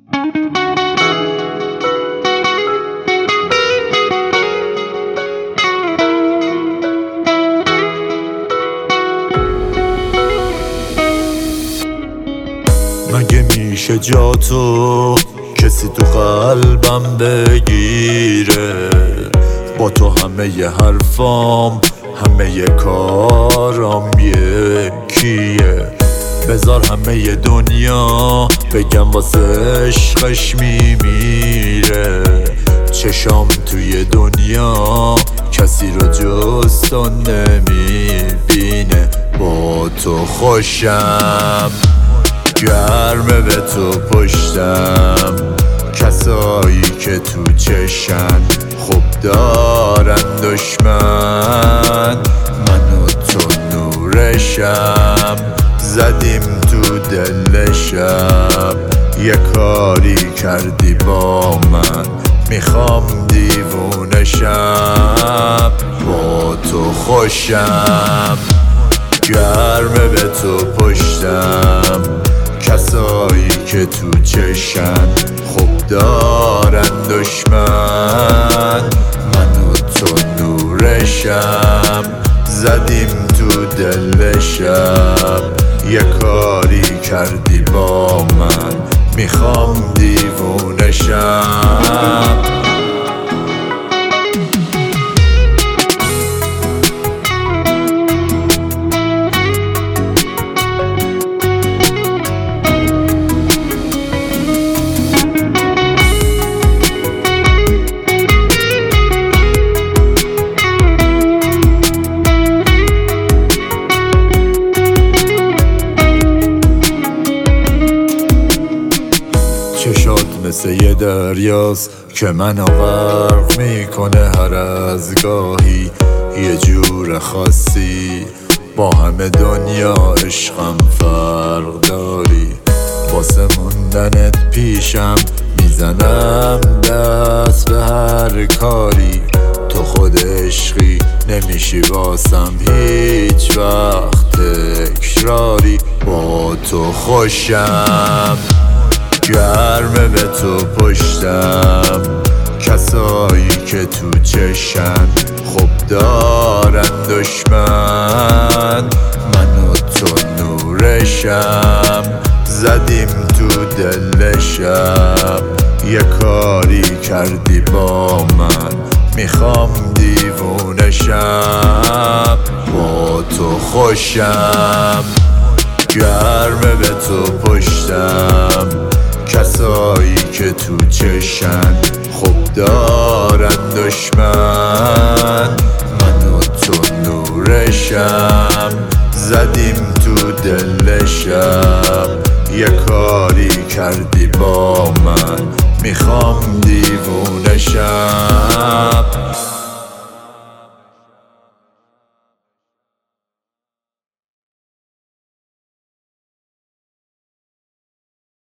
مگه میشه جا تو کسی تو قلبم بگیره؟ با تو همه ی حرفام همه ی کارام یکیه. بذار همه ی دنیا بگم واسه عشقش میمیره. چشام توی دنیا کسی رو جز تو نمیبینه. با تو خوشم گرمه به تو پشتم. کسایی که تو چشن خوب دارن دشمن. من و تو نورشم زدیم تو دل شب. یه کاری کردی با من میخوام دیوونشم. با تو خوشم گرمه به تو پشتم. کسایی که تو چشن خوب دارن دشمن. من و تو نورشم زدیم تو دل شب. یه کاری کردی با من میخوام دیوونشم. چشات مثل یه دریاست که منو غرق میکنه هر از گاهی. یه جور خاصی با همه دنیا عشقم فرق داری. واسه موندنت پیشم میزنم دست به هر کاری. تو خود عشقی نمیشی واسم هیچ وقت تکراری. با تو خوشم گرمه به تو پشتم. کسایی که تو چشن خوب دارن دشمن. من و تو نورشم زدیم تو دل شب. یه کاری کردی با من میخوام دیوونشم. با تو خوشم گرمه به تو پشتم. کسایی که تو چشن خوب دارن دشمن. من و تو نورشم زدیم تو دل شب. یه کاری کردی با من میخوام دیوونشم.